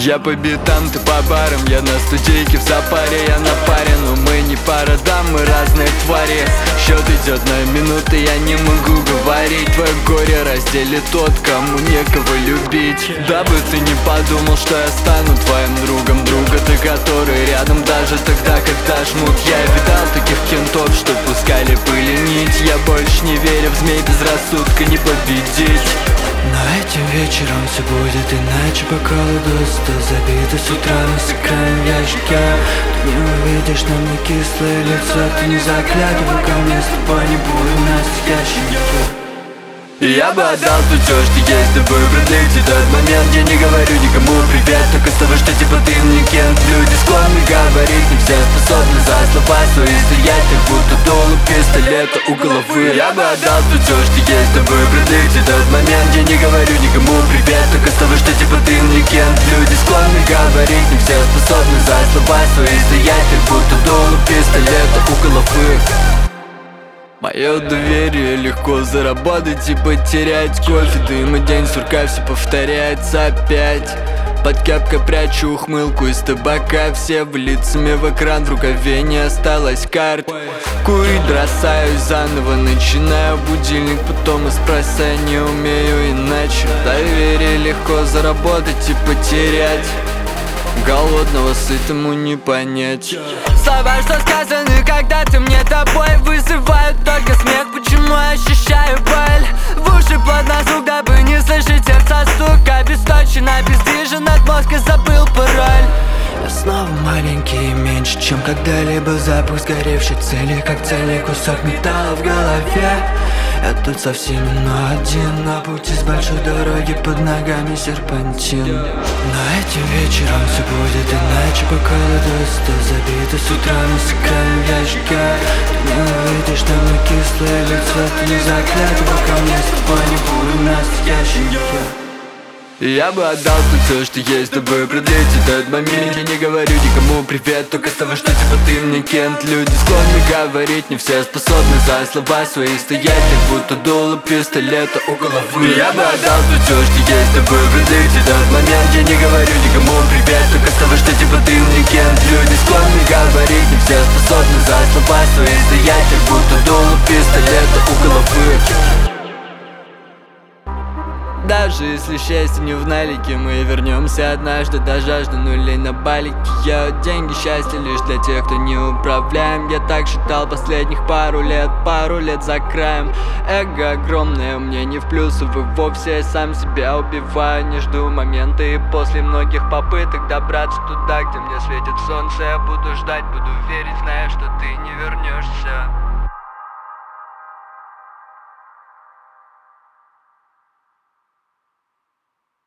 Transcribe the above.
Я по битам, ты по барам, я на студийке в запаре, я на паре. Но мы не пара дам, мы разные твари. Счет идет на минуты, я не могу говорить. Твое горе разделит тот, кому некого любить. Дабы ты не подумал, что я стану твоим другом. Друга ты, который рядом даже тогда, когда жмут. Я видал таких кентов, что пускали пыли нить. Я больше не верю в змей, без рассудка не победить. Но этим вечером все будет иначе. Бокалы до 100 забиты, с утра мы сыграем в ящике. Ты не увидишь на мне кислое лицо, ты не заглядывай ко мне, с тобой не будем настоящими. Я бы отдал все, что есть, дабы продлить этот момент. Я не говорю никому привет, только с того, что типа ты мне кент. Люди склонны говорить, не все способны за слова свои стоять, как будто дуло пистолета у головы. Я бы отдал все, что есть, дабы продлить этот момент. Я не говорю никому привет, только с того, что типа ты мне кент. Люди склонны говорить, не все способны за слова свои стоять, как будто дуло пистолета у головы. Мое доверие легко заработать и потерять. Кофе, дым и день сурка, все повторяется опять. Под кепкой прячу ухмылку из табака. Все лицами в экран, в рукаве не осталось карт. Курить бросаюсь, заново начинаю будильник. Потом эспрессо, я не умею иначе. Доверие легко заработать и потерять. Голодного сытому не понять. Слова, что сказаны когда-то мне тобой, вызывают только смех. Почему я ощущаю боль? В уши плотно звук, дабы не слышать сердца стук. Обесточен, обездвижен, от мозга забыл пароль. Я снова маленький и меньше, чем когда-либо. Запах сгоревшей цели, как цельный кусок металла в голове. Я тут со всеми, но один. На пути с большой дороги под ногами серпантин. Но этим вечером все будет иначе. Бокалы до 100 забиты, с утра мы сыграем в ящике. Ты не увидишь на мне кислое лицо, ты не заглядывай ко мне, с тобой не будем настоящими. Я бы отдал все, что есть, дабы продлить этот момент. Я не говорю никому привет, только с того, что типа ты мне кент. Люди склонны говорить, не все способны за слова свои стоять, как будто дуло пистолета у головы. Я бы отдал все, что есть, дабы продлить этот момент. Я не говорю никому привет, только с того, что типа ты мне кент. Люди склонны говорить, не все способны за слова свои стоять, как будто дуло пистолета у головы. Даже если счастье не в налике, мы вернемся однажды до жажды нулей на балике. Деньги счастье лишь для тех, кто не управляем. Я так считал последних пару лет за краем. Эго огромное, мне не в плюс, увы, вовсе. Я сам себя убиваю, не жду момента. И после многих попыток добраться туда, где мне светит солнце, я буду ждать, буду верить, зная, что ты не вернешься.